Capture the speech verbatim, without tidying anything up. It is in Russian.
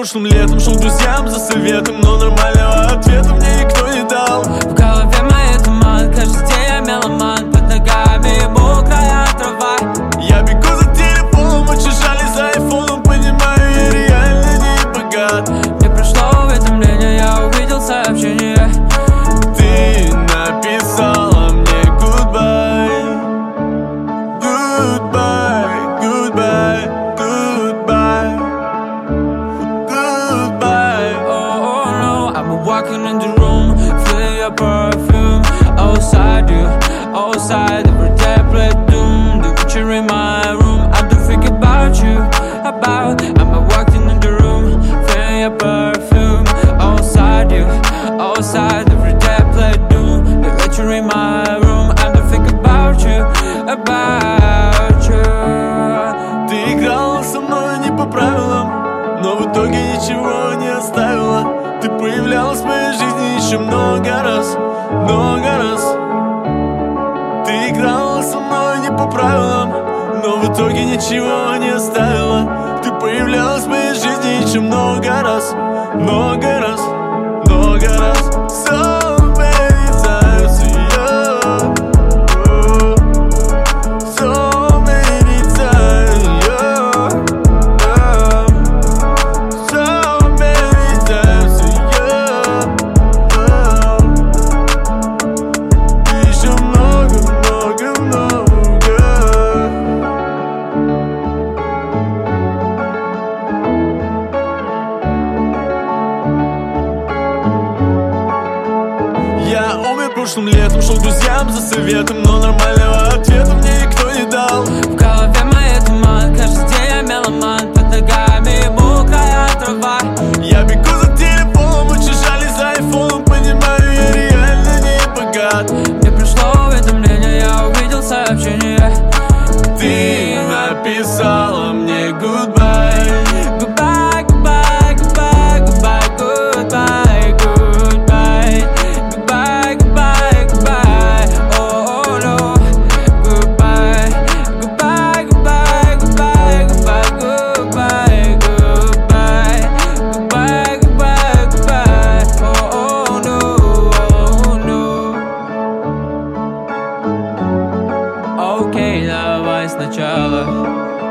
прошлым летом шел к друзьям за советом, но нормального ответа мне никто не дал. В голове моей туман, каждый день я меломан. Под ногами мокрая трава. Я бегу за телефоном, очень жаль за айфоном. Понимаю, я реально не богат. Мне пришло уведомление, я увидел сообщение. Ты написала мне goodbye, goodbye, goodbye, goodbye, goodbye. Oh, oh no, I'm walking in the room, feeling your perfume. Outside you, outside every day I play doom. The picture in my room, I do think about you, about. I'm walking in the room, feeling your perfume. Outside you, outside every day I play doom. The picture in my room, I do think about you, about you. Ты играла со мной не по правилам, но в итоге ничего не оставила. Ты появлялась в моей жизни еще много раз, много раз. Ты играла со мной не по правилам, но в итоге ничего не оставила. Ты появлялась в моей жизни еще много раз, много раз, много раз. So many times, yeah. Oh, so many times, yeah. Oh, so many times, yeah. Oh, еще много, много, много. Я умер прошлым летом, шел к друзьям за советом, но нормального ответа мне никто не дал. В голове моей туман, каждый день я меломан. Под ногами мокрая трава. Я бегу за телефоном, очень жаль за айфоном. Понимаю, я реально не богат. Мне пришло уведомление, я увидел сообщение. Ты написала мне goodbye, Goodbye, goodbye, goodbye, goodbye, goodbye, goodbye. Goodbye, goodbye, goodbye. Oh, oh no. Goodbye, goodbye, goodbye, goodbye, goodbye, goodbye, goodbye. Goodbye, goodbye, goodbye. Oh, oh no, oh no. Окей, давай сначала.